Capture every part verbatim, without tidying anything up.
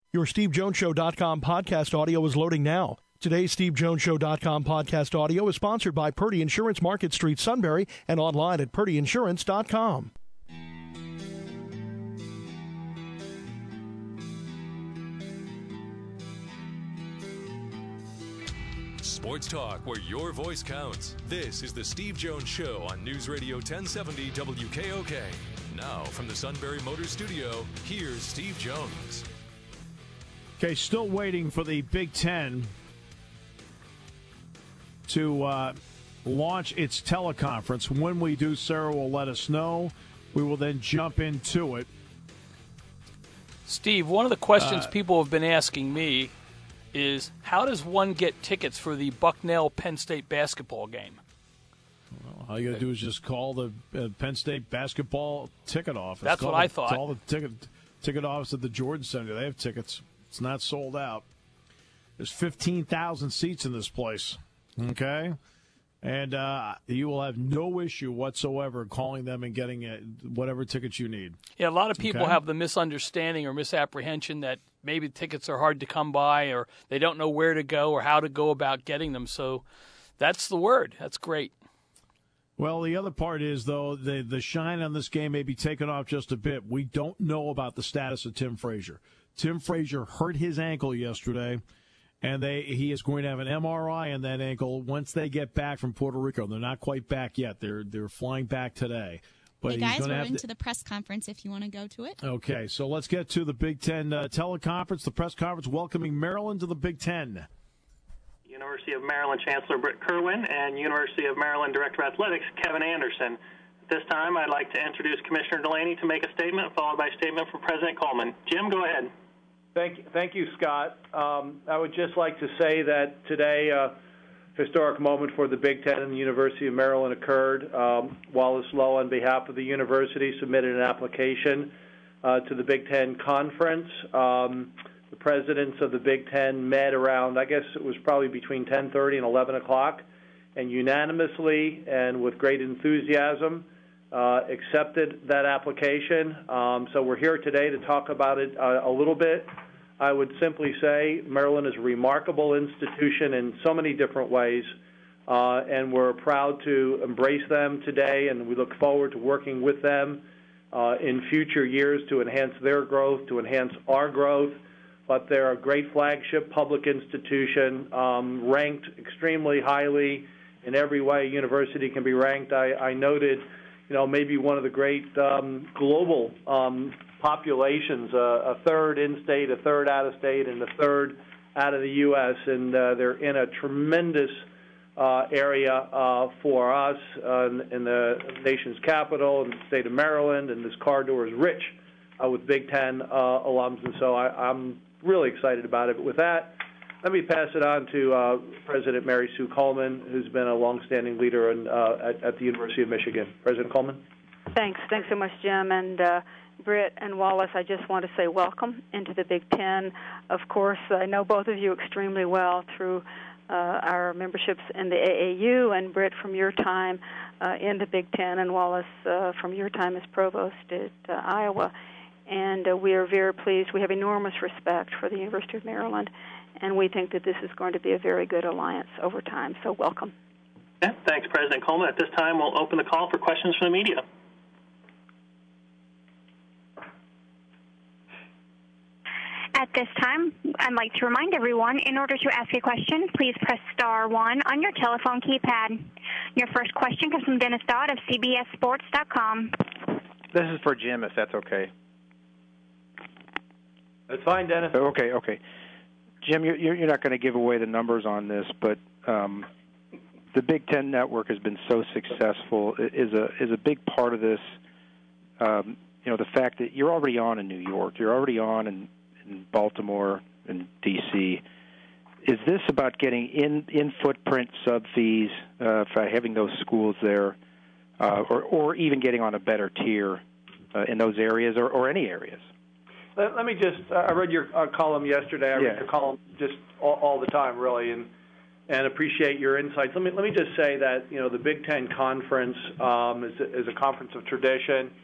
Your Steve Jones Show dot com podcast audio is loading now. Today's Steve Jones Show dot com podcast audio is sponsored by Purdy Insurance, Market Street, Sunbury, and online at Purdy Insurance dot com. Sports talk where your voice counts. This is the Steve Jones Show on News Radio ten seventy W K O K. Now from the Sunbury Motors Studio, here's Steve Jones. Okay, still waiting for the Big Ten to uh, launch its teleconference. When we do, Sarah will let us know. We will then jump into it. Steve, one of the questions uh, people have been asking me is, how does one get tickets for the Bucknell-Penn State basketball game? Well, all you got to do is just call the uh, Penn State basketball ticket office. That's call what the, I thought. Call the ticket, ticket office at the Jordan Center. They have tickets. It's not sold out. There's fifteen thousand seats in this place, okay? And uh, you will have no issue whatsoever calling them and getting uh, whatever tickets you need. Yeah, a lot of people okay? have the misunderstanding or misapprehension that maybe tickets are hard to come by or they don't know where to go or how to go about getting them. So that's the word. That's great. Well, the other part is, though, the, the shine on this game may be taken off just a bit. We don't know about the status of Tim Frazier. Tim Frazier hurt his ankle yesterday, and they he is going to have an M R I on that ankle once they get back from Puerto Rico. They're not quite back yet. They're they're flying back today. But hey, guys, he's we're have into to... the press conference if you want to go to it. Okay, so let's get to the Big Ten uh, teleconference, the press conference welcoming Maryland to the Big Ten. University of Maryland Chancellor Britt Kerwin and University of Maryland Director of Athletics Kevin Anderson. At this time, I'd like to introduce Commissioner Delaney to make a statement, followed by a statement from President Coleman. Jim, go ahead. Thank you, thank you, Scott. Um, I would just like to say that today a historic moment for the Big Ten and the University of Maryland occurred. Um, Wallace Lowe, on behalf of the university, submitted an application uh, to the Big Ten Conference. Um, the presidents of the Big Ten met around, I guess it was probably between ten thirty and eleven o'clock, and unanimously and with great enthusiasm uh, accepted that application. Um, so we're here today to talk about it uh, a little bit. I would simply say Maryland is a remarkable institution in so many different ways, uh, and we're proud to embrace them today, and we look forward to working with them uh, in future years to enhance their growth, to enhance our growth. But they're a great flagship public institution, um, ranked extremely highly in every way a university can be ranked. I, I noted, you know, maybe one of the great um, global um, populations, uh, a third in-state, a third out-of-state, and a third out of the U S, and uh, they're in a tremendous uh, area uh, for us uh, in, in the nation's capital, in the state of Maryland, and this corridor is rich uh, with Big Ten uh, alums, and so I, I'm really excited about it. But with that, let me pass it on to uh, President Mary Sue Coleman, who's been a longstanding leader in, uh, at, at the University of Michigan. President Coleman. Thanks. Thanks so much, Jim. And uh, Britt and Wallace, I just want to say welcome into the Big Ten. Of course, I know both of you extremely well through uh, our memberships in the A A U, and Britt from your time uh, in the Big Ten, and Wallace uh, from your time as provost at uh, Iowa. And uh, we are very pleased. We have enormous respect for the University of Maryland, and we think that this is going to be a very good alliance over time. So welcome. Yeah, thanks, President Coleman. At this time, we'll open the call for questions from the media. At this time, I'd like to remind everyone, in order to ask a question, please press star one on your telephone keypad. Your first question comes from Dennis Dodd of C B S Sports dot com. This is for Jim, if that's okay. That's fine, Dennis. Okay, okay. Jim, you're, you're not going to give away the numbers on this, but um, the Big Ten Network has been so successful. Is a is a big part of this. Um, you know, the fact that you're already on in New York, you're already on in, in Baltimore and D C. Is this about getting in in footprint sub fees uh, for having those schools there, uh, or or even getting on a better tier uh, in those areas or, or any areas? Let, let me just, uh, I read your uh, column yesterday. I yeah. read your column just all, all the time, really, and and appreciate your insights. Let me let me just say that, you know, the Big Ten Conference um, is, a, is a conference of tradition.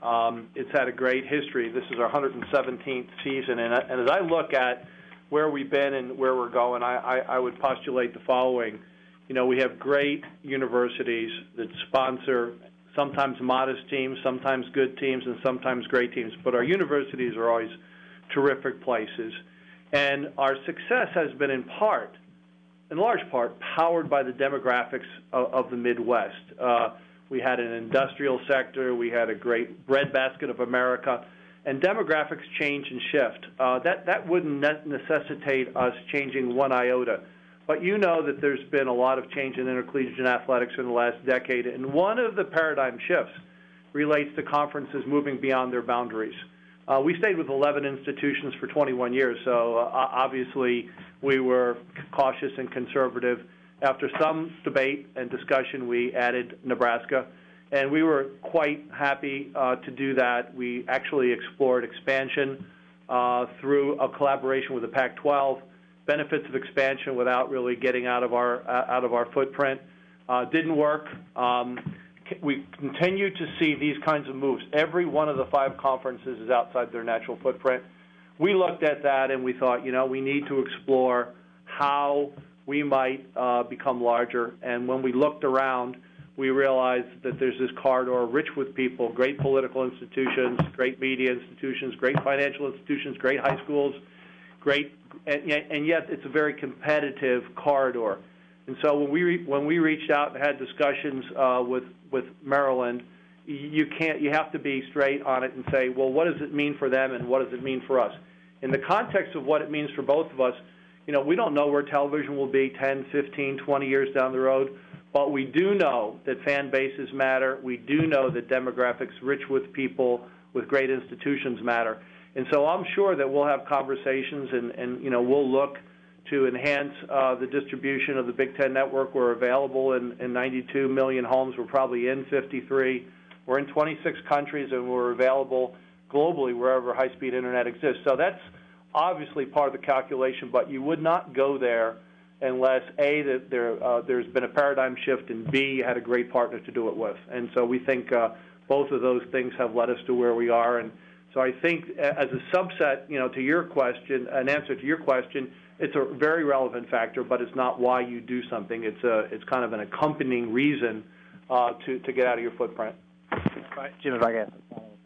Um, it's had a great history. This is our one hundred seventeenth season, and, and as I look at where we've been and where we're going, I, I, I would postulate the following. You know, we have great universities that sponsor sometimes modest teams, sometimes good teams, and sometimes great teams. But our universities are always terrific places. And our success has been in part, in large part, powered by the demographics of, of the Midwest. Uh, we had an industrial sector. We had a great breadbasket of America. And demographics change and shift. Uh, that, that wouldn't necessitate us changing one iota. But you know that there's been a lot of change in intercollegiate athletics in the last decade, and one of the paradigm shifts relates to conferences moving beyond their boundaries. Uh, we stayed with eleven institutions for twenty-one years, so uh, obviously we were cautious and conservative. After some debate and discussion, we added Nebraska, and we were quite happy uh, to do that. We actually explored expansion uh, through a collaboration with the Pac twelve. Benefits of expansion without really getting out of our uh, out of our footprint uh, didn't work. Um, we continue to see these kinds of moves. Every one of the five conferences is outside their natural footprint. We looked at that and we thought, you know, we need to explore how we might uh, become larger. And when we looked around, we realized that there's this corridor rich with people, great political institutions, great media institutions, great financial institutions, great high schools, great. And yet, and yet it's a very competitive corridor. And so when we re, when we reached out and had discussions uh, with with Maryland, you can't you have to be straight on it and say, well, what does it mean for them and what does it mean for us? In the context of what it means for both of us, you know, we don't know where television will be ten, fifteen, twenty years down the road, but we do know that fan bases matter. We do know that demographics rich with people with great institutions matter. And so I'm sure that we'll have conversations and, and you know, we'll look to enhance uh, the distribution of the Big Ten Network. We're available in, in ninety-two million homes. We're probably in fifty-three. We're in twenty-six countries, and we're available globally wherever high-speed Internet exists. So that's obviously part of the calculation, but you would not go there unless, A, that there, uh, there's been a paradigm shift, and B, you had a great partner to do it with. And so we think uh, both of those things have led us to where we are. And so I think as a subset, you know, to your question, an answer to your question, it's a very relevant factor, but it's not why you do something. It's a, it's kind of an accompanying reason uh, to, to get out of your footprint. Jim, if I can,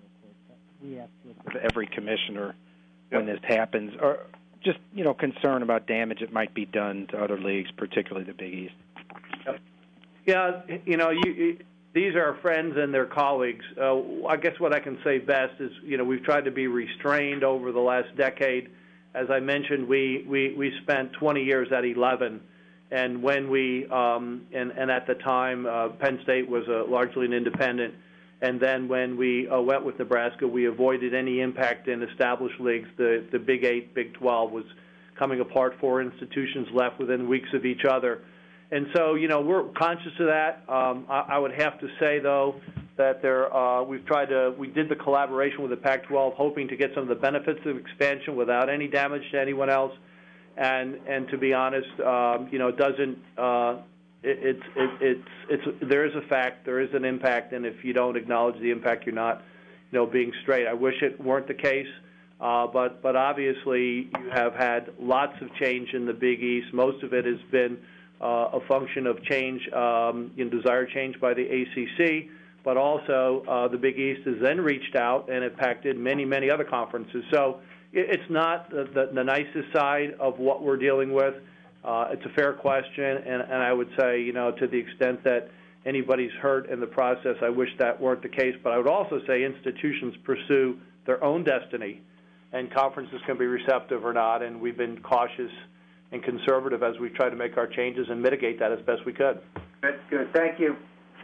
we ask every commissioner when this happens, or just, you know, concern about damage that might be done to other leagues, particularly the Big East. Yep. Yeah, you know, you, these are our friends and their colleagues. Uh, I guess what I can say best is, you know, we've tried to be restrained over the last decade. As I mentioned, we, we, we spent twenty years at eleven, and when we um, and, and at the time, uh, Penn State was a, largely an independent. And then when we uh, went with Nebraska, we avoided any impact in established leagues. The, the Big Eight, Big twelve was coming apart, four institutions left within weeks of each other. And so, you know, we're conscious of that. Um, I, I would have to say, though, that there uh, we've tried to, we did the collaboration with the Pac twelve, hoping to get some of the benefits of expansion without any damage to anyone else. And, and to be honest, um, you know, it doesn't, uh, It, it's it, it's it's there is a fact, there is an impact, and if you don't acknowledge the impact, you're not, you know, being straight. I wish it weren't the case, uh, but but obviously you have had lots of change in the Big East. Most of it has been uh, a function of change, um, you know, desired change by the A C C, but also uh, the Big East has then reached out and impacted many many other conferences. So it, it's not the, the, the nicest side of what we're dealing with. Uh, it's a fair question, and, and I would say, you know, to the extent that anybody's hurt in the process, I wish that weren't the case. But I would also say institutions pursue their own destiny, and conferences can be receptive or not, and we've been cautious and conservative as we try to make our changes and mitigate that as best we could. That's good. Thank you.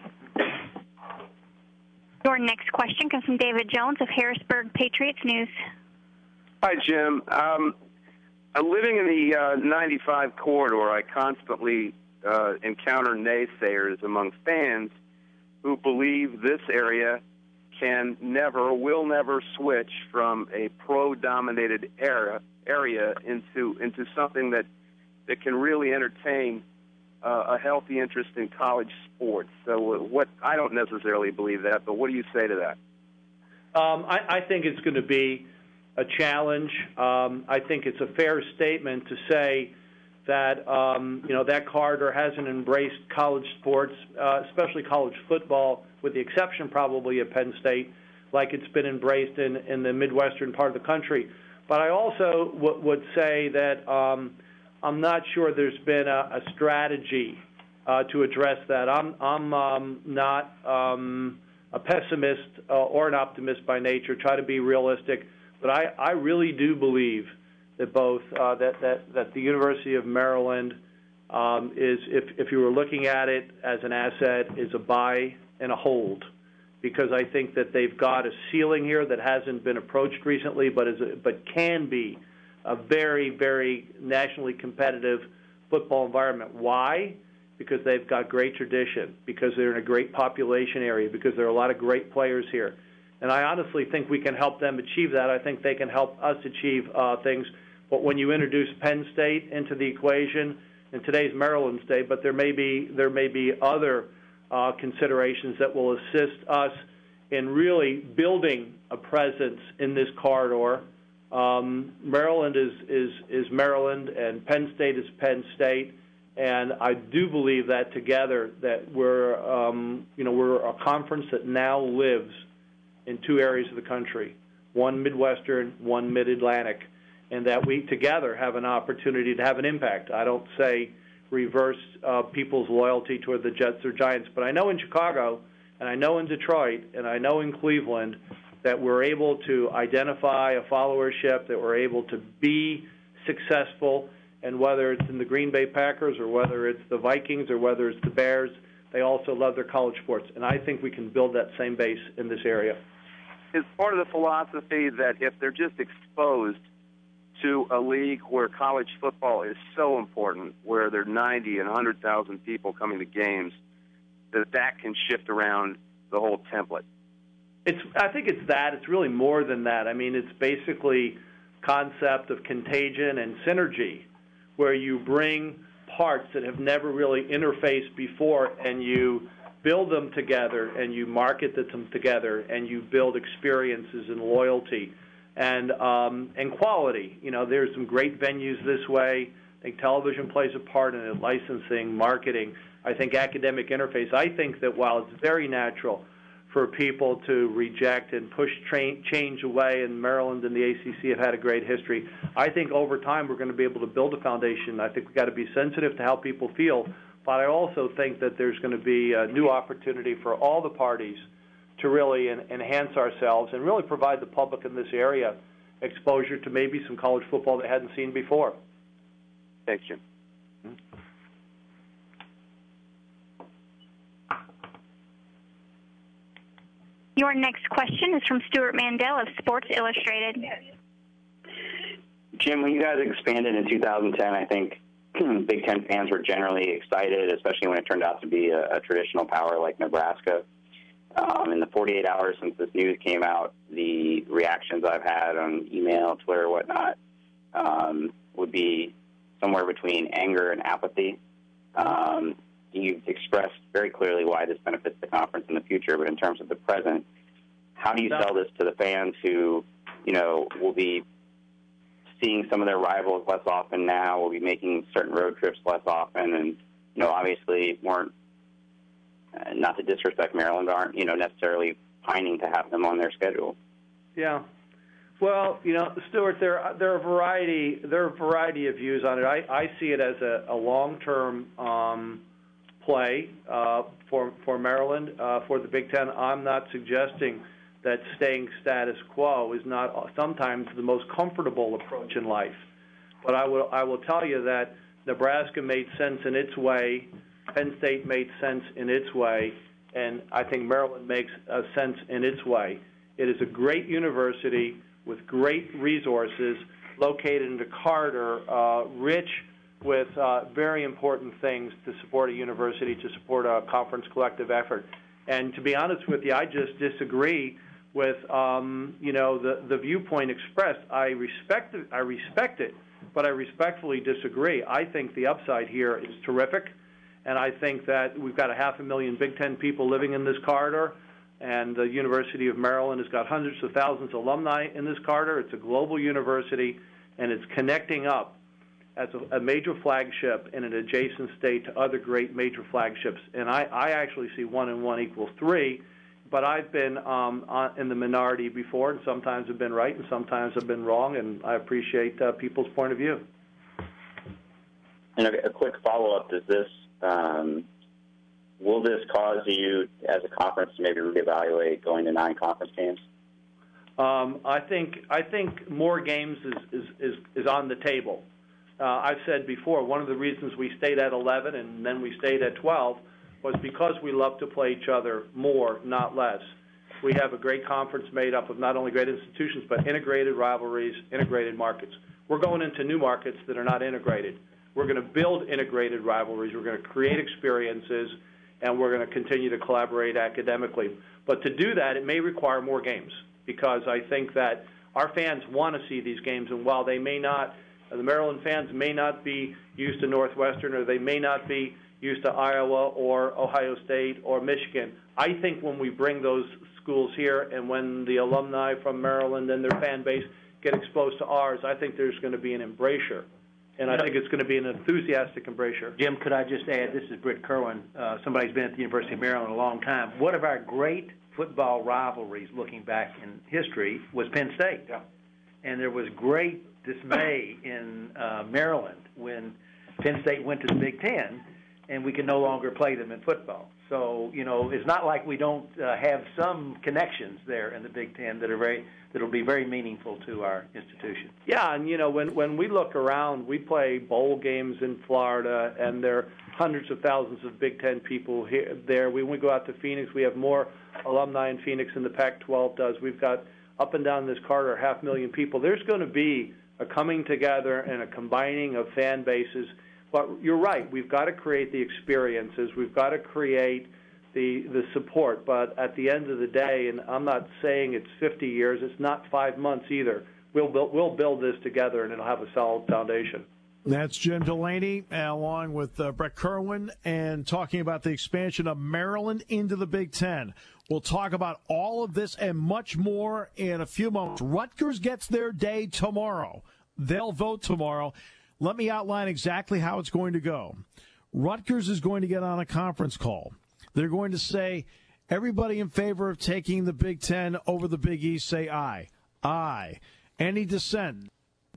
Your next question comes from David Jones of Harrisburg Patriots News. Hi, Jim. Um, living in the uh, ninety-five corridor, I constantly uh, encounter naysayers among fans who believe this area can never, will never switch from a pro-dominated era, area into into something that, that can really entertain uh, a healthy interest in college sports. So what I don't necessarily believe that, but what do you say to that? Um, I, I think it's going to be a challenge. Um, I think it's a fair statement to say that um, you know that corridor hasn't embraced college sports, uh, especially college football, with the exception probably of Penn State, like it's been embraced in, in the Midwestern part of the country. But I also w- would say that um, I'm not sure there's been a, a strategy uh, to address that. I'm, I'm um, not um, a pessimist uh, or an optimist by nature, try to be realistic, but I, I really do believe that both uh, that, that, that the University of Maryland um, is, if, if you were looking at it as an asset, is a buy and a hold, because I think that they've got a ceiling here that hasn't been approached recently, but is a, but can be a very, very nationally competitive football environment. Why? Because they've got great tradition, because they're in a great population area, because there are a lot of great players here. And I honestly think we can help them achieve that. I think they can help us achieve uh, things. But when you introduce Penn State into the equation, in today's Maryland State, but there may be there may be other uh, considerations that will assist us in really building a presence in this corridor. Um, Maryland is, is is Maryland, and Penn State is Penn State, and I do believe that together that we're um, you know we're a conference that now lives in two areas of the country, one Midwestern, one Mid-Atlantic, and that we together have an opportunity to have an impact. I don't say reverse uh, people's loyalty toward the Jets or Giants, but I know in Chicago, and I know in Detroit, and I know in Cleveland that we're able to identify a followership, that we're able to be successful, and whether it's in the Green Bay Packers or whether it's the Vikings or whether it's the Bears, they also love their college sports, and I think we can build that same base in this area. Is part of the philosophy that if they're just exposed to a league where college football is so important, where there are ninety and one hundred thousand people coming to games, that that can shift around the whole template? It's. I think it's that. It's really more than that. I mean, it's basically concept of contagion and synergy, where you bring parts that have never really interfaced before, and you build them together, and you market them together, and you build experiences and loyalty and um, and quality. You know, there's some great venues this way. I think television plays a part in it, licensing, marketing. I think academic interface. I think that while it's very natural for people to reject and push tra- change away, and Maryland and the A C C have had a great history, I think over time we're going to be able to build a foundation. I think we've got to be sensitive to how people feel, but I also think that there's going to be a new opportunity for all the parties to really en- enhance ourselves and really provide the public in this area exposure to maybe some college football they hadn't seen before. Thanks, Jim. Your next question is from Stuart Mandel of Sports Illustrated. Jim, when you guys expanded in two thousand ten, I think Big Ten fans were generally excited, especially when it turned out to be a, a traditional power like Nebraska. Um, in the forty-eight hours since this news came out, the reactions I've had on email, Twitter, whatnot, um, would be somewhere between anger and apathy. Um, you've expressed very clearly why this benefits the conference in the future, but in terms of the present, how do you sell this to the fans who, you know, will be seeing some of their rivals less often now, will be making certain road trips less often, and, you know, obviously weren't, uh, not to disrespect Maryland, aren't, you know, necessarily pining to have them on their schedule? Yeah. Well, you know, Stuart, there there are a variety there are a variety of views on it. I, I see it as a, a long-term um, play uh, for for Maryland, uh, for the Big Ten. I'm not suggesting that staying status quo is not sometimes the most comfortable approach in life. But I will I will tell you that Nebraska made sense in its way, Penn State made sense in its way, and I think Maryland makes a sense in its way. It is a great university with great resources, located in a corridor uh, rich with uh, very important things to support a university, to support a conference collective effort. And to be honest with you, I just disagree with um, you know the, the viewpoint expressed. I respect it, I respect it, but I respectfully disagree. I think the upside here is terrific, and I think that we've got a half a million Big Ten people living in this corridor, And the University of Maryland has got hundreds of thousands of alumni in this charter. It's a global university, and it's connecting up as a, a major flagship in an adjacent state to other great major flagships. And I, I actually see one and one equals three, but I've been um, on, in the minority before, and sometimes I've been right and sometimes I've been wrong, and I appreciate uh, people's point of view. And a, a quick follow-up, does this, um, will this cause you as a conference to maybe reevaluate going to nine conference games? Um, I think I think more games is, is, is, is on the table. Uh, I've said before, one of the reasons we stayed at eleven and then we stayed at twelve was because we love to play each other more, not less. We have a great conference made up of not only great institutions, but integrated rivalries, integrated markets. We're going into new markets that are not integrated. We're going to build integrated rivalries. We're going to create experiences, and we're going to continue to collaborate academically. But to do that, it may require more games, because I think that our fans want to see these games, and while they may not, the Maryland fans may not be used to Northwestern, or they may not be used to Iowa or Ohio State or Michigan, I think when we bring those schools here and when the alumni from Maryland and their fan base get exposed to ours, I think there's going to be an embrasure. And I think it's going to be an enthusiastic embrasure. Jim, could I just add, this is Britt Kerwin, uh, somebody who's been at the University of Maryland a long time. One of our great football rivalries looking back in history was Penn State. Yeah. And there was great dismay in uh, Maryland when Penn State went to the Big Ten and we could no longer play them in football. So, you know, it's not like we don't uh, have some connections there in the Big Ten that are very that'll be very meaningful to our institution. Yeah, and, you know, when, when we look around, we play bowl games in Florida, and there are hundreds of thousands of Big Ten people here there. When we go out to Phoenix, we have more alumni in Phoenix than the Pac twelve does. We've got up and down this corridor half million people. There's going to be a coming together and a combining of fan bases. But you're right. We've got to create the experiences. We've got to create the the support. But at the end of the day, and I'm not saying it's fifty years, it's not five months either. We'll build, we'll build this together, and it'll have a solid foundation. That's Jim Delaney, along with uh, Brett Kerwin, and talking about the expansion of Maryland into the Big Ten. We'll talk about all of this and much more in a few moments. Rutgers gets their day tomorrow. They'll vote tomorrow. Let me outline exactly how it's going to go. Rutgers is going to get on a conference call. They're going to say, everybody in favor of taking the Big Ten over the Big East, say aye. Aye. Any dissent?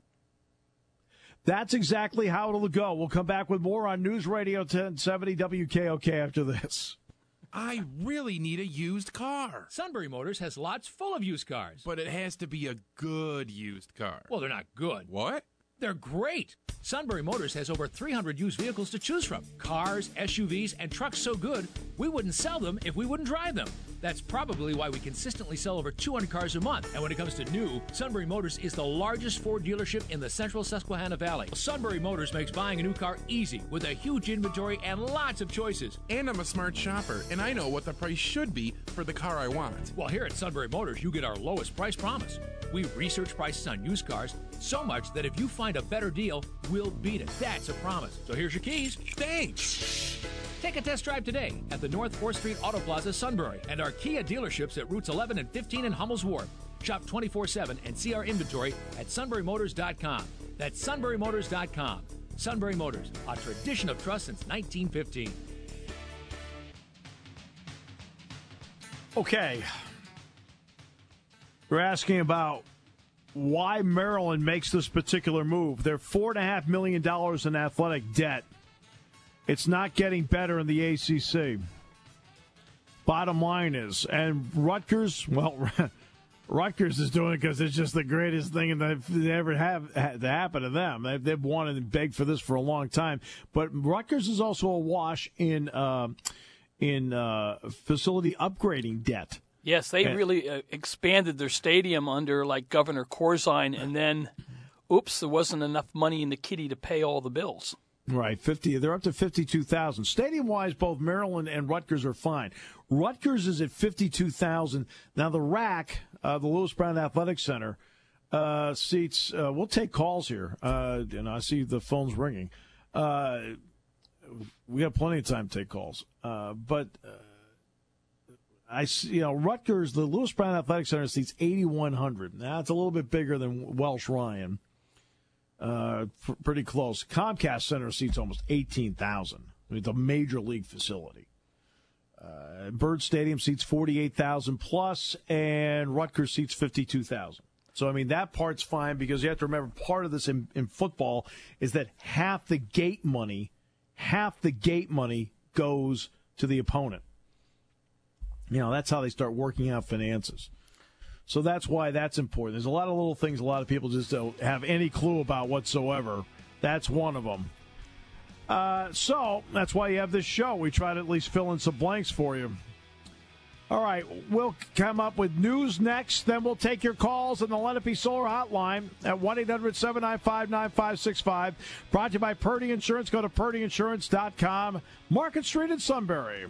That's exactly how it'll go. We'll come back with more on News Radio ten seventy W K O K after this. I really need a used car. Sunbury Motors has lots full of used cars. But it has to be a good used car. Well, they're not good. What? They're great. Sunbury Motors has over three hundred used vehicles to choose from. Cars, S U Vs, and trucks so good, we wouldn't sell them if we wouldn't drive them. That's probably why we consistently sell over two hundred cars a month. And when it comes to new, Sunbury Motors is the largest Ford dealership in the central Susquehanna Valley. Sunbury Motors makes buying a new car easy with a huge inventory and lots of choices. And I'm a smart shopper, and I know what the price should be for the car I want. Well, here at Sunbury Motors, you get our lowest price promise. We research prices on used cars so much that if you find a better deal, we'll beat it. That's a promise. So here's your keys. Thanks. Take a test drive today at the North fourth Street Auto Plaza, Sunbury, and our Kia dealerships at routes eleven and fifteen in Hummel's Wharf. Shop twenty-four seven and see our inventory at sunbury motors dot com. That's sunbury motors dot com. Sunbury Motors, a tradition of trust since nineteen fifteen. Okay. We're asking about why Maryland makes this particular move. They're four point five million dollars in athletic debt. It's not getting better in the A C C. Bottom line is, and Rutgers, well, Rutgers is doing it because it's just the greatest thing that ever have to happen to them. They've, they've wanted and begged for this for a long time. But Rutgers is also awash in uh, in uh, facility upgrading debt. Yes, they really uh, expanded their stadium under, like, Governor Corzine, and then, oops, there wasn't enough money in the kitty to pay all the bills. Right, fifty. They're up to fifty-two thousand. Stadium-wise, both Maryland and Rutgers are fine. Rutgers is at fifty-two thousand. Now, the R A C, uh, the Lewis Brown Athletic Center, uh, seats. Uh, we'll take calls here, uh, and I see the phone's ringing. Uh, we have plenty of time to take calls, uh, but uh, I you know Rutgers, the Lewis Brown Athletic Center seats eighty-one hundred. Now it's a little bit bigger than Welsh Ryan. Uh, pr- pretty close. Comcast Center seats almost eighteen thousand. It's a major league facility. Uh, Bird Stadium seats forty-eight thousand plus, and Rutgers seats fifty-two thousand. So, I mean, that part's fine because you have to remember part of this in, in football is that half the gate money, half the gate money goes to the opponent. You know, that's how they start working out finances. So that's why that's important. There's a lot of little things a lot of people just don't have any clue about whatsoever. That's one of them. Uh, so that's why you have this show. We try to at least fill in some blanks for you. All right, we'll come up with news next. Then we'll take your calls on the Lenape Solar Hotline at one eight hundred seven nine five nine five six five. Brought to you by Purdy Insurance. Go to purdy insurance dot com. Market Street in Sunbury.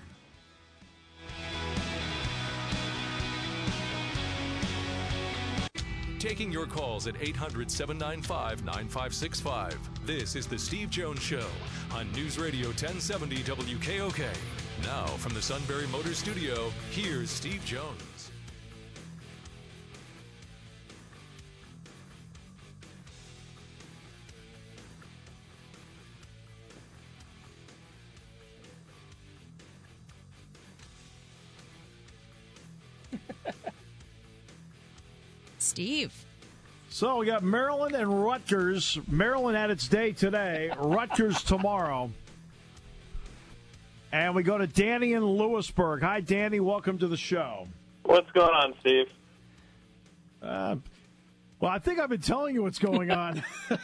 Taking your calls at eight hundred seven nine five nine five six five. This is the Steve Jones Show on News Radio ten seventy W K O K. Now from the Sunbury Motor Studio, here's Steve Jones. Steve. So we got Maryland and Rutgers. Maryland had its day today. Rutgers tomorrow. And we go to Danny in Lewisburg. Hi, Danny. Welcome to the show. What's going on, Steve? Uh, well, I think I've been telling you what's going on.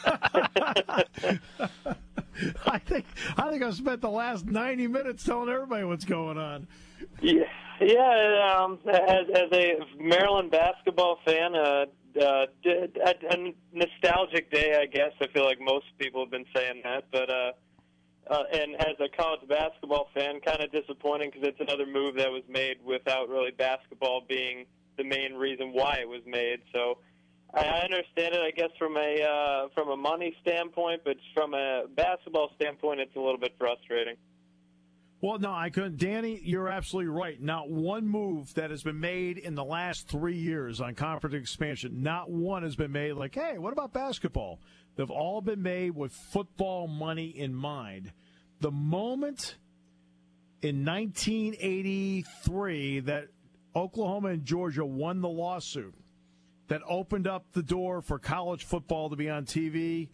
I think I think I've spent the last ninety minutes telling everybody what's going on. Yeah, yeah. Um, as, as a Maryland basketball fan, uh, uh, a, a nostalgic day, I guess. I feel like most people have been saying that, but. Uh, Uh, and as a college basketball fan, kind of disappointing because it's another move that was made without really basketball being the main reason why it was made. So I understand it, I guess, from a uh, from a money standpoint, but from a basketball standpoint, it's a little bit frustrating. Well, no, I couldn't. Danny, you're absolutely right. Not one move that has been made in the last three years on conference expansion, not one has been made like, hey, what about basketball? They've all been made with football money in mind. The moment in nineteen eighty-three that Oklahoma and Georgia won the lawsuit that opened up the door for college football to be on T V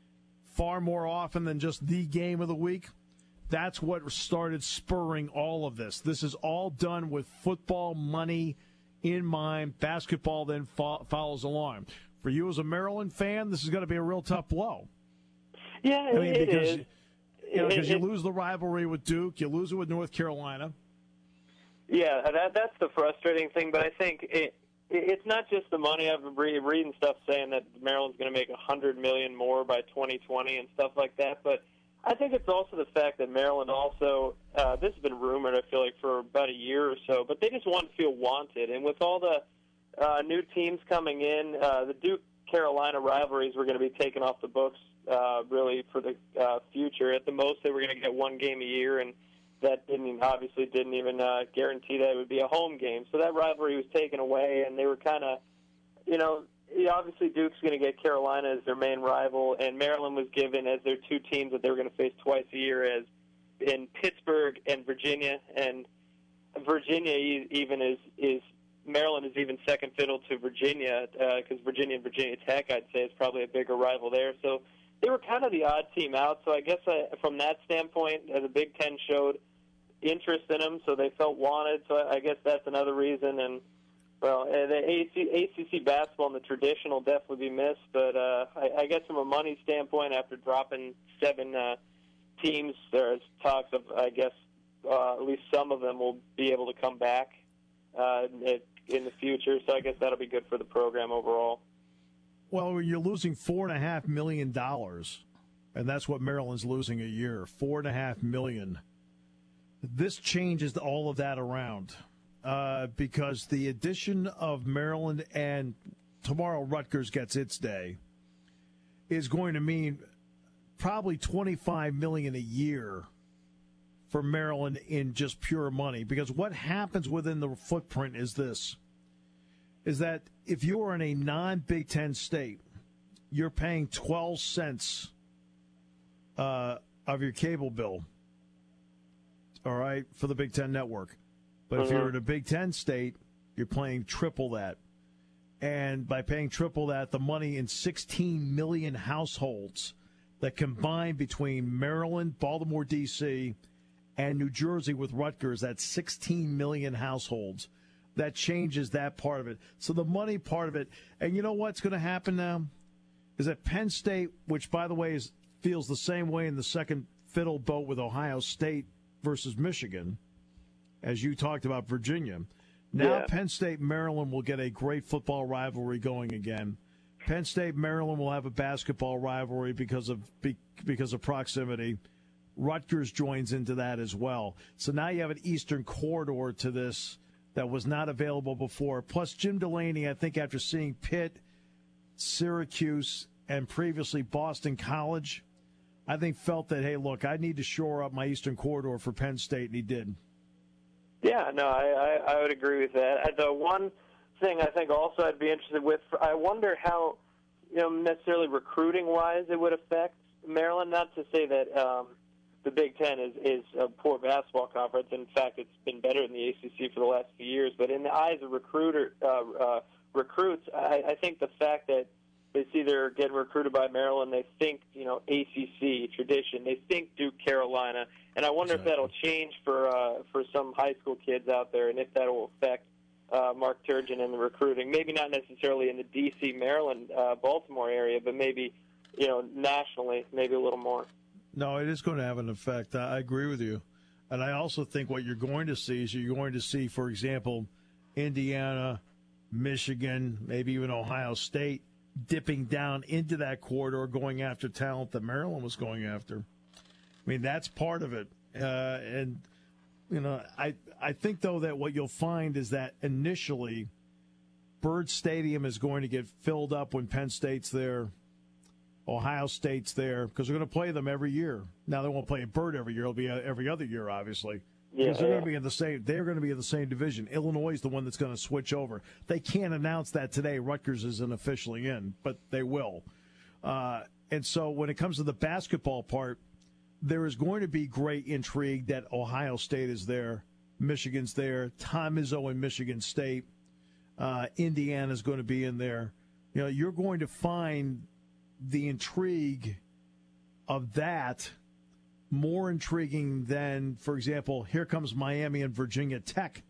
far more often than just the game of the week, that's what started spurring all of this. This is all done with football money in mind. Basketball then fo- follows along. For you as a Maryland fan, this is going to be a real tough blow. Yeah, I mean, it because, is. You know, It- because you it- lose the rivalry with Duke, you lose it with North Carolina. Yeah, that that's the frustrating thing. But I think it, it's not just the money. I've been re- reading stuff saying that Maryland's going to make a hundred million more by twenty twenty and stuff like that. But I think it's also the fact that Maryland also uh, this has been rumored. I feel like for about a year or so, but they just want to feel wanted. And with all the uh, new teams coming in, uh, the Duke Carolina rivalries were going to be taken off the books uh, really for the uh, future. At the most, they were going to get one game a year, and that didn't obviously didn't even uh, guarantee that it would be a home game. So that rivalry was taken away, and they were kind of, you know, obviously Duke's going to get Carolina as their main rival, and Maryland was given as their two teams that they were going to face twice a year as in Pittsburgh and Virginia. And Virginia even is is Maryland is even second fiddle to Virginia because uh, Virginia and Virginia Tech, I'd say, is probably a bigger rival there. So they were kind of the odd team out. So I guess uh, from that standpoint, uh, the Big Ten showed interest in them, so they felt wanted. So I guess that's another reason. And well, uh, the A C C basketball in the tradition will definitely be missed. But uh, I, I guess from a money standpoint, after dropping seven uh, teams, there's talks of I guess uh, at least some of them will be able to come back uh, in the future. So I guess that'll be good for the program overall. Well, you're losing four and a half million dollars, and that's what Maryland's losing a year. Four and a half million. This changes all of that around uh, because the addition of Maryland and tomorrow Rutgers gets its day is going to mean probably twenty-five million dollars a year for Maryland in just pure money. Because what happens within the footprint is this, is that if you are in a non-Big Ten state, you're paying twelve cents uh, of your cable bill, all right, for the Big Ten network. But if you're in a Big Ten state, you're paying triple that. And by paying triple that, the money in sixteen million households that combine between Maryland, Baltimore, D C, and New Jersey with Rutgers, that's sixteen million households. That changes that part of it. So the money part of it, and you know what's going to happen now? Is that Penn State, which, by the way, is, feels the same way in the second fiddle boat with Ohio State versus Michigan, as you talked about Virginia. Now Yeah. Penn State, Maryland will get a great football rivalry going again. Penn State, Maryland will have a basketball rivalry because of because of proximity. Rutgers joins into that as well. So now you have an Eastern corridor to this that was not available before. Plus, Jim Delaney, I think after seeing Pitt, Syracuse, and previously Boston College, I think felt that, hey, look, I need to shore up my Eastern corridor for Penn State, and he did. Yeah, no, I, I, I would agree with that. I- The one thing I think also I'd be interested with, I wonder how, you know, necessarily recruiting-wise it would affect Maryland. Not to say that um, the Big Ten is, is a poor basketball conference. In fact, it's been better in the A C C for the last few years. But in the eyes of recruiter uh, uh, recruits, I, I think the fact that they see they're getting recruited by Maryland, they think, you know, A C C tradition, they think Duke, Carolina, and I wonder exactly. if that'll change for uh, for some high school kids out there, and if that will affect uh, Mark Turgeon in the recruiting. Maybe not necessarily in the D C, Maryland, uh, Baltimore area, but maybe, you know, nationally, maybe a little more. No, it is going to have an effect. I agree with you. And I also think what you're going to see is you're going to see, for example, Indiana, Michigan, maybe even Ohio State dipping down into that corridor, going after talent that Maryland was going after. I mean, that's part of it. Uh, and, you know, I, I think, though, that what you'll find is that initially Byrd Stadium is going to get filled up when Penn State's there, Ohio State's there, because they're going to play them every year. Now, they won't play at Byrd every year. It'll be every other year, obviously. Yeah, because they're yeah. going to be in the same. They're going to be in the same division. Illinois is the one that's going to switch over. They can't announce that today. Rutgers isn't officially in, but they will. Uh, and so, when it comes to the basketball part, there is going to be great intrigue that Ohio State is there, Michigan's there, Tom Izzo in Michigan State, uh, Indiana's going to be in there. You know, you're going to find the intrigue of that more intriguing than, for example, here comes Miami and Virginia Tech.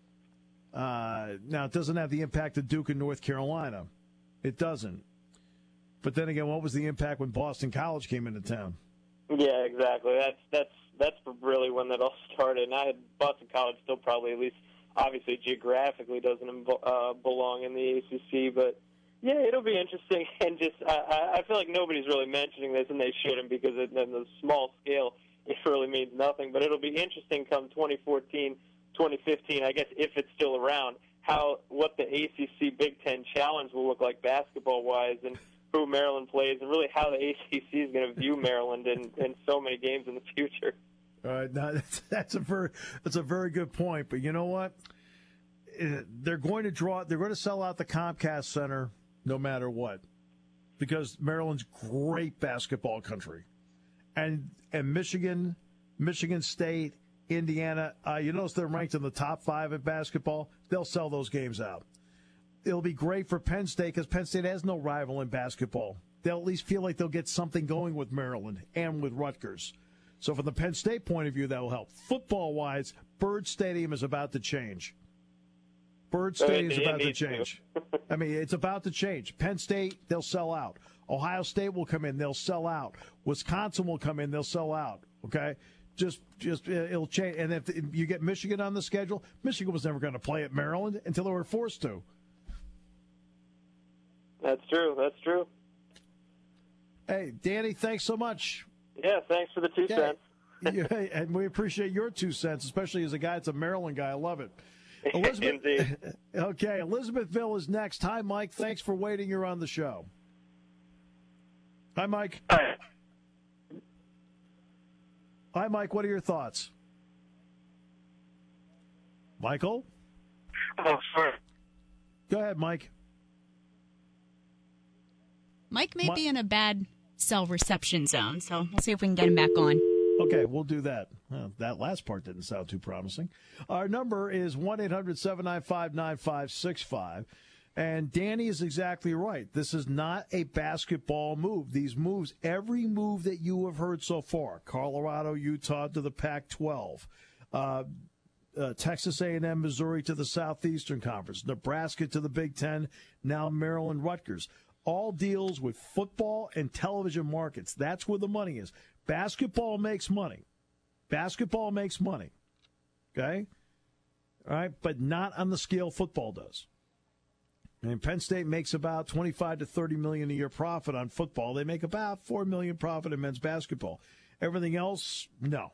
Uh, now, it doesn't have the impact of Duke and North Carolina. It doesn't. But then again, what was the impact when Boston College came into town? Yeah, exactly. That's that's that's really when that all started. And I had Boston College still probably, at least obviously geographically, doesn't uh, belong in the A C C, but yeah, it'll be interesting. And just I, I feel like nobody's really mentioning this, and they shouldn't, because it, in the small scale, it really means nothing. But it'll be interesting come twenty fourteen, twenty fifteen, I guess, if it's still around, how what the A C C Big Ten Challenge will look like basketball-wise, and who Maryland plays, and really how the A C C is going to view Maryland in, in so many games in the future. All right, now that's, that's a very that's a very good point. But you know what? They're going to draw. They're going to sell out the Comcast Center no matter what, because Maryland's great basketball country, and and Michigan, Michigan State, Indiana. Uh, you notice they're ranked in the top five at basketball. They'll sell those games out. It'll be great for Penn State because Penn State has no rival in basketball. They'll at least feel like they'll get something going with Maryland and with Rutgers. So from the Penn State point of view, that will help. Football-wise, Byrd Stadium is about to change. Byrd Stadium is about to change. I mean, it's about to change. Penn State, they'll sell out. Ohio State will come in, they'll sell out. Wisconsin will come in, they'll sell out. Okay? Just, just it'll change. And if you get Michigan on the schedule, Michigan was never going to play at Maryland until they were forced to. That's true. That's true. Hey, Danny, thanks so much. Yeah, thanks for the two yeah. cents. yeah, and we appreciate your two cents, especially as a guy that's a Maryland guy. I love it. Elizabeth, okay, Elizabethville is next. Hi, Mike. Thanks for waiting. You're on the show. Hi, Mike. Hi. Hi, Mike. What are your thoughts? Michael? Oh, sorry. Go ahead, Mike. Mike may Mi- be in a bad cell reception zone, so we'll see if we can get him back on. Okay, we'll do that. Well, that last part didn't sound too promising. Our number is one eight hundred seven nine five nine five six five. And Danny is exactly right. This is not a basketball move. These moves, every move that you have heard so far, Colorado, Utah to the Pac twelve, uh, uh, Texas A and M, Missouri to the Southeastern Conference, Nebraska to the Big Ten, now Maryland, Rutgers, all deals with football and television markets. That's where the money is. Basketball makes money. Basketball makes money. Okay? All right? But not on the scale football does. And Penn State makes about twenty-five to thirty million a year profit on football. They make about four million profit in men's basketball. Everything else, no.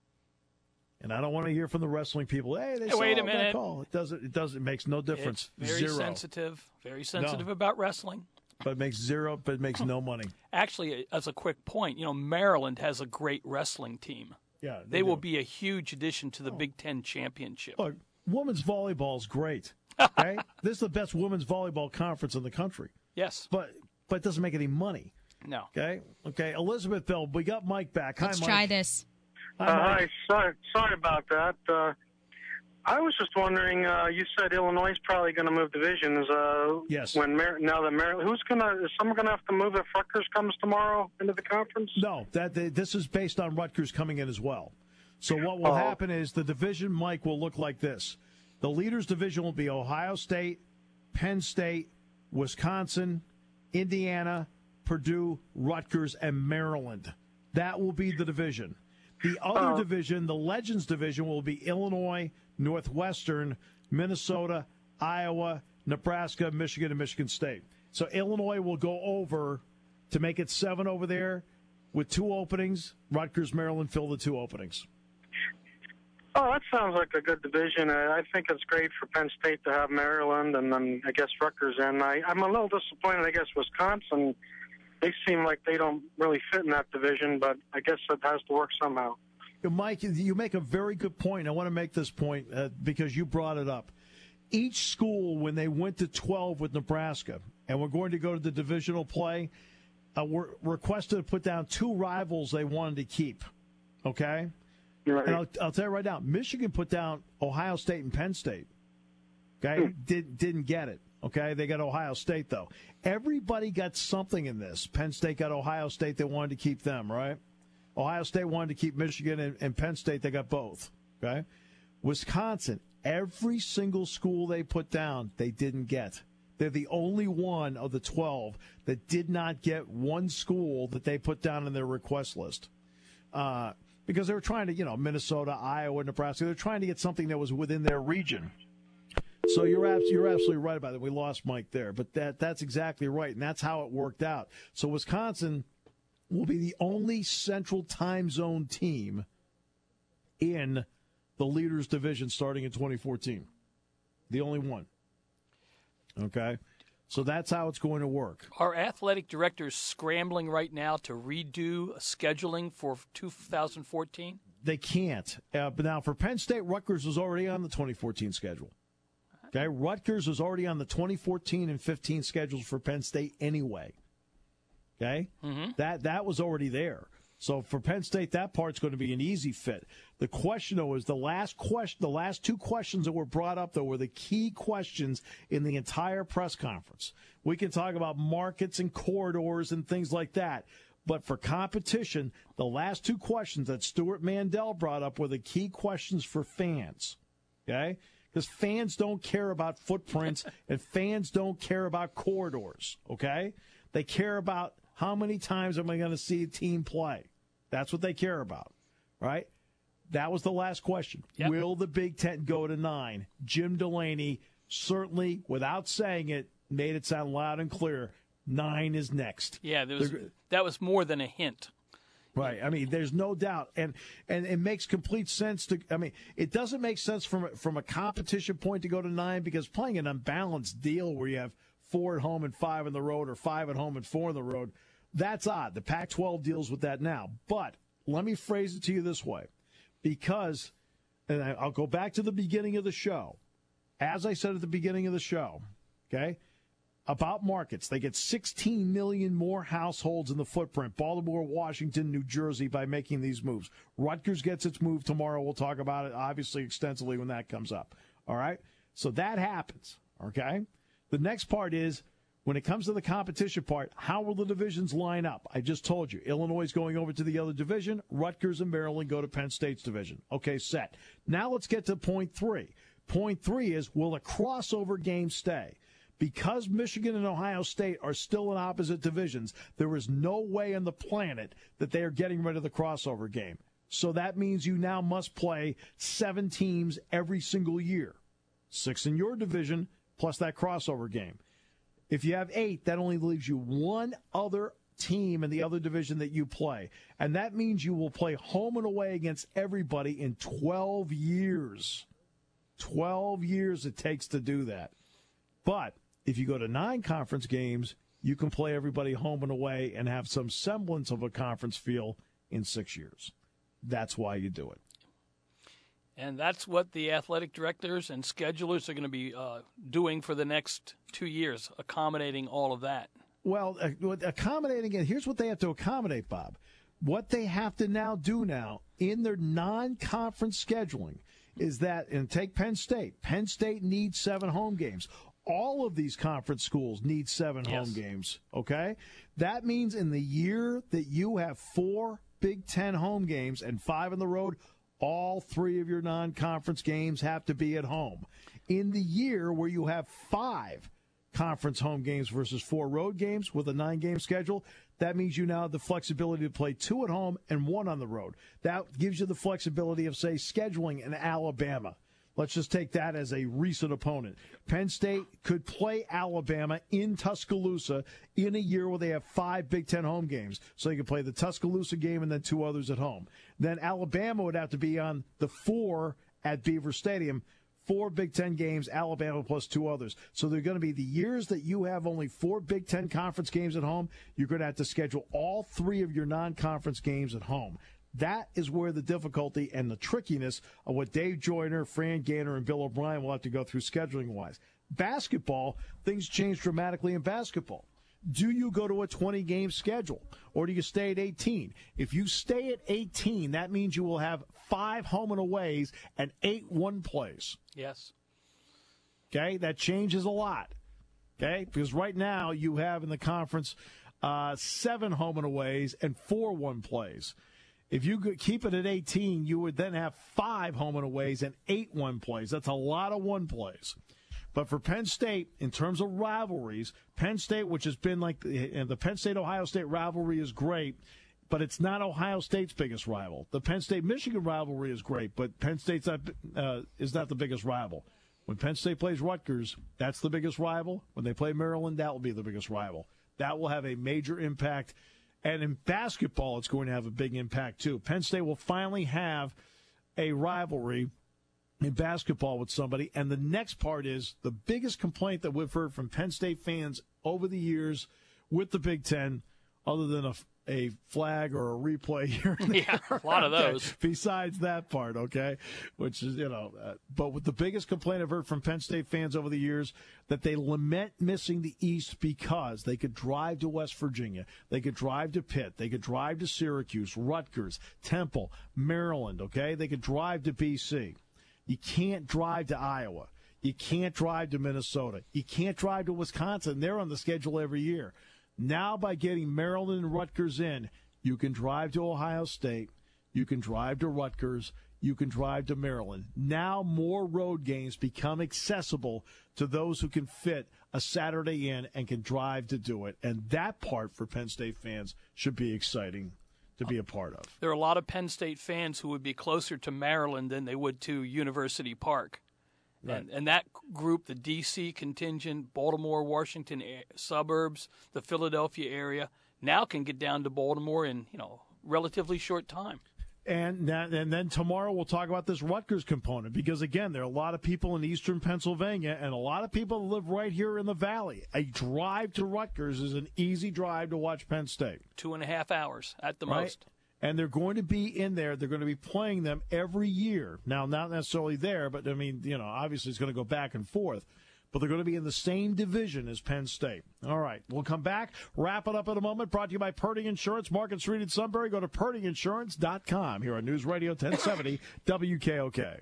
And I don't want to hear from the wrestling people. Hey, they Hey, saw wait a that minute. call. It doesn't. It doesn't. It makes no difference. It's very Zero. sensitive. Very sensitive No. about wrestling. But it makes zero. But it makes no money. Actually, as a quick point, you know, Maryland has a great wrestling team. Yeah, they, they will do. be a huge addition to the Big Ten championship. Look, women's volleyball is great. Okay, this is the best women's volleyball conference in the country. Yes, but but it doesn't make any money. No. Okay. Okay. Elizabeth Bill, we got Mike back. Let's Hi, Mike. try this. Uh, Hi, Mike. hi, sorry, sorry about that. Uh, I was just wondering. Uh, you said Illinois is probably going to move divisions. Uh, yes. When Mar- now that Maryland, who's going to? Is someone going to have to move if Rutgers comes tomorrow into the conference? No, that they, this is based on Rutgers coming in as well. So what will Oh. happen is the division, Mike, will look like this. The leaders division will be Ohio State, Penn State, Wisconsin, Indiana, Purdue, Rutgers, and Maryland. That will be the division. The other Oh. division, the Legends division, will be Illinois, Northwestern, Minnesota, Iowa, Nebraska, Michigan, and Michigan State. So Illinois will go over to make it seven over there with two openings. Rutgers, Maryland fill the two openings. Oh, that sounds like a good division. Uh, I think it's great for Penn State to have Maryland, and then I guess Rutgers. And I, I'm a little disappointed. I guess Wisconsin. They seem like they don't really fit in that division, but I guess it has to work somehow. Mike, you make a very good point. I want to make this point uh, because you brought it up. Each school, when they went to twelve with Nebraska, and we're going to go to the divisional play, uh, were requested to put down two rivals they wanted to keep. Okay? Right. And I'll, I'll tell you right now, Michigan put down Ohio State and Penn State. Okay? Hmm. Did, didn't get it. Okay? They got Ohio State, though. Everybody got something in this. Penn State got Ohio State. They wanted to keep them, right? Ohio State wanted to keep Michigan, and, and Penn State, they got both. Okay? Wisconsin, every single school they put down, they didn't get. They're the only one of the twelve that did not get one school that they put down in their request list. Uh, because they were trying to, you know, Minnesota, Iowa, Nebraska, they're trying to get something that was within their region. So you're abs- you're absolutely right about it. We lost Mike there, but that that's exactly right, and that's how it worked out. So Wisconsin will be the only Central Time Zone team in the Leaders Division starting in twenty fourteen. The only one. Okay? So that's how it's going to work. Are athletic directors scrambling right now to redo scheduling for two thousand fourteen? They can't. Uh, but now for Penn State, Rutgers was already on the twenty fourteen schedule. Okay? Rutgers was already on the twenty fourteen and fifteen schedules for Penn State anyway. Okay? Mm-hmm. That that was already there. So for Penn State, that part's going to be an easy fit. The question, though, is the last question. The last two questions that were brought up, though, were the key questions in the entire press conference. We can talk about markets and corridors and things like that, but for competition, the last two questions that Stuart Mandel brought up were the key questions for fans. Okay, because fans don't care about footprints and fans don't care about corridors. Okay, they care about how many times am I going to see a team play. That's what they care about, right? That was the last question. Yep. Will the Big Ten go to nine? Jim Delaney certainly, without saying it, made it sound loud and clear. Nine is next. Yeah, there was, that was more than a hint. Right. I mean, there's no doubt. And and it makes complete sense to, I mean, it doesn't make sense from, from a competition point to go to nine because playing an unbalanced deal where you have four at home and five on the road or five at home and four on the road, that's odd. The Pac twelve deals with that now. But let me phrase it to you this way. Because and I'll go back to the beginning of the show. As I said at the beginning of the show, okay, about markets, they get sixteen million more households in the footprint, Baltimore, Washington, New Jersey, by making these moves. Rutgers gets its move tomorrow. We'll talk about it, obviously, extensively when that comes up. All right? So that happens, okay? The next part is, when it comes to the competition part, how will the divisions line up? I just told you. Illinois is going over to the other division. Rutgers and Maryland go to Penn State's division. Okay, set. Now let's get to point three. Point three is, will a crossover game stay? Because Michigan and Ohio State are still in opposite divisions, there is no way on the planet that they are getting rid of the crossover game. So that means you now must play seven teams every single year. Six in your division, plus that crossover game. If you have eight, that only leaves you one other team in the other division that you play. And that means you will play home and away against everybody in twelve years. twelve years it takes to do that. But if you go to nine conference games, you can play everybody home and away and have some semblance of a conference feel in six years. That's why you do it. And that's what the athletic directors and schedulers are going to be uh, doing for the next two years, accommodating all of that. Well, accommodating it, here's what they have to accommodate, Bob. What they have to now do now in their non-conference scheduling is that, and take Penn State. Penn State needs seven home games. All of these conference schools need seven yes. home games, okay? That means in the year that you have four Big Ten home games and five on the road, all three of your non-conference games have to be at home. In the year where you have five conference home games versus four road games with a nine-game schedule, that means you now have the flexibility to play two at home and one on the road. That gives you the flexibility of, say, scheduling in Alabama. Let's just take that as a recent opponent. Penn State could play Alabama in Tuscaloosa in a year where they have five Big Ten home games. So they could play the Tuscaloosa game and then two others at home. Then Alabama would have to be on the four at Beaver Stadium. Four Big Ten games, Alabama plus two others. So they're going to be the years that you have only four Big Ten conference games at home, you're going to have to schedule all three of your non-conference games at home. That is where the difficulty and the trickiness of what Dave Joyner, Fran Gaynor, and Bill O'Brien will have to go through scheduling-wise. Basketball, things change dramatically in basketball. Do you go to a twenty-game schedule, or do you stay at eighteen? If you stay at eighteen, that means you will have five home and aways and eight one-plays. Yes. Okay, that changes a lot. Okay, because right now you have in the conference uh, seven home and aways and four one-plays. If you could keep it at eighteen, you would then have five home and aways and eight one-plays. That's a lot of one-plays. But for Penn State, in terms of rivalries, Penn State, which has been like the, the Penn State-Ohio State rivalry is great, but it's not Ohio State's biggest rival. The Penn State-Michigan rivalry is great, but Penn State's not, uh, is not the biggest rival. When Penn State plays Rutgers, that's the biggest rival. When they play Maryland, that will be the biggest rival. That will have a major impact. And in basketball, it's going to have a big impact, too. Penn State will finally have a rivalry in basketball with somebody. And the next part is the biggest complaint that we've heard from Penn State fans over the years with the Big Ten, other than a, a flag or a replay here and there. Yeah, a lot of those. Okay, besides that part, okay, which is, you know, uh, but with the biggest complaint I've heard from Penn State fans over the years, that they lament missing the East because they could drive to West Virginia, they could drive to Pitt, they could drive to Syracuse, Rutgers, Temple, Maryland, okay, they could drive to B C. You can't drive to Iowa. You can't drive to Minnesota. You can't drive to Wisconsin. They're on the schedule every year. Now, by getting Maryland and Rutgers in, you can drive to Ohio State. You can drive to Rutgers. You can drive to Maryland. Now more road games become accessible to those who can fit a Saturday in and can drive to do it. And that part for Penn State fans should be exciting to be a part of. There are a lot of Penn State fans who would be closer to Maryland than they would to University Park. Right. And, and that group, the D C contingent, Baltimore, Washington a- suburbs, the Philadelphia area, now can get down to Baltimore in, you know, relatively short time. And that, and then tomorrow we'll talk about this Rutgers component because, again, there are a lot of people in eastern Pennsylvania and a lot of people that live right here in the Valley. A drive to Rutgers is an easy drive to watch Penn State. Two and a half hours at the right? most. and they're going to be in there. They're going to be playing them every year. Now, not necessarily there, but, I mean, you know, obviously it's going to go back and forth. But they're going to be in the same division as Penn State. All right, we'll come back, wrap it up in a moment. Brought to you by Purdy Insurance, Market Street in Sunbury. Go to purdy insurance dot com here on News Radio ten seventy W K O K.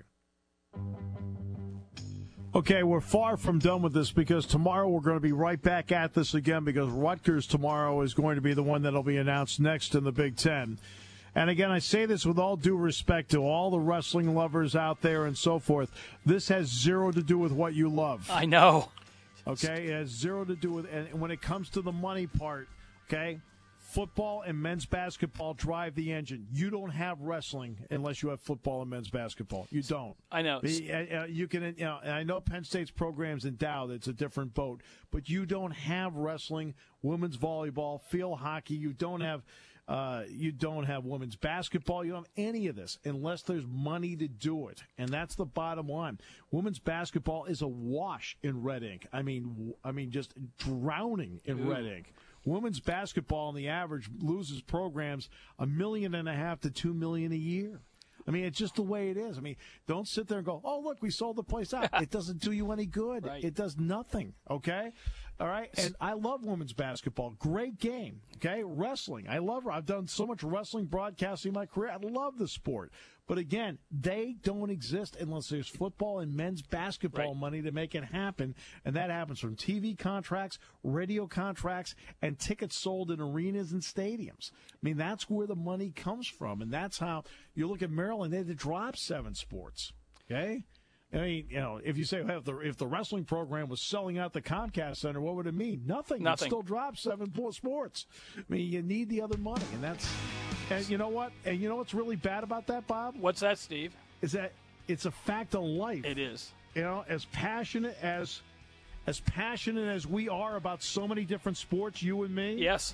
Okay, we're far from done with this because tomorrow we're going to be right back at this again because Rutgers tomorrow is going to be the one that will be announced next in the Big Ten. And again, I say this with all due respect to all the wrestling lovers out there and so forth. This has zero to do with what you love. I know. Okay? It has zero to do with – and when it comes to the money part, okay, football and men's basketball drive the engine. You don't have wrestling unless you have football and men's basketball. You don't. I know. You can, you know, and I know Penn State's program's endowed. It's a different boat. But you don't have wrestling, women's volleyball, field hockey. You don't have – Uh, you don't have women's basketball. You don't have any of this unless there's money to do it. And that's the bottom line. Women's basketball is a wash in red ink. I mean, I mean, just drowning in Ooh. red ink. Women's basketball on the average loses programs a million and a half to two million a year. I mean, it's just the way it is. I mean, don't sit there and go, oh, look, we sold the place out. It doesn't do you any good. Right. It does nothing, okay? All right? And I love women's basketball. Great game, okay? Wrestling. I love I've done so much wrestling broadcasting in my career. I love the sport. But, again, they don't exist unless there's football and men's basketball Right. money to make it happen. And that happens from T V contracts, radio contracts, and tickets sold in arenas and stadiums. I mean, that's where the money comes from. And that's how you look at Maryland. They had to drop seven sports, okay? I mean, you know, if you say well, if the if the wrestling program was selling out the Comcast Center, what would it mean? Nothing. Nothing. It still drops seven sports. I mean, you need the other money, and that's and you know what? And you know what's really bad about that, Bob? What's that, Steve? Is that it's a fact of life. It is. You know, as passionate as as passionate as we are about so many different sports, you and me. Yes.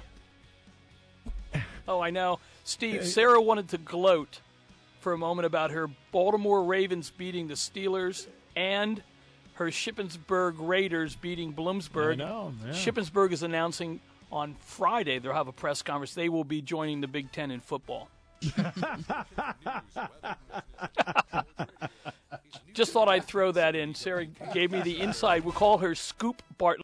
Oh, I know. Steve, Sarah wanted to gloat for a moment about her Baltimore Ravens beating the Steelers and her Shippensburg Raiders beating Bloomsburg. I know, yeah. Shippensburg is announcing on Friday, they'll have a press conference, they will be joining the Big Ten in football. Just thought I'd throw that in. Sarah gave me the inside. We'll call her Scoop Bartlett.